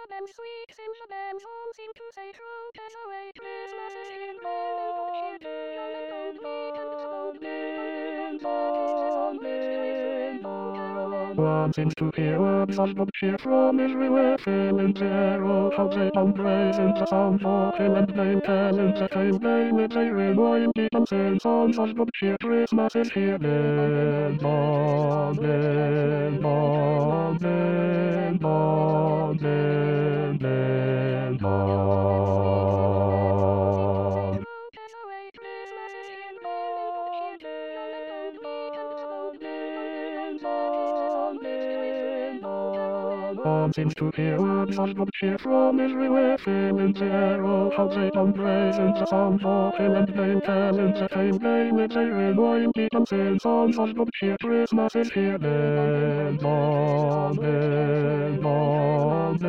of them sweet, seems of them all seem to say true, take away Christmas is here, Lindor, one seems to hear words of good cheer from everywhere, filling the air, oh how they praise in the sound of him and name, telling the same day with a ring, wine deep and sing songs of good cheer, Christmas is here, Lindor, Lindor, Lindor, Lindor, Lindor. One seems to hear words of good cheer from everywhere, filling the air, oh how they praise in the sound of him and name, telling the same day with a ring, wine deep and sing songs of good cheer, Christmas is here, Lindor, Lindor,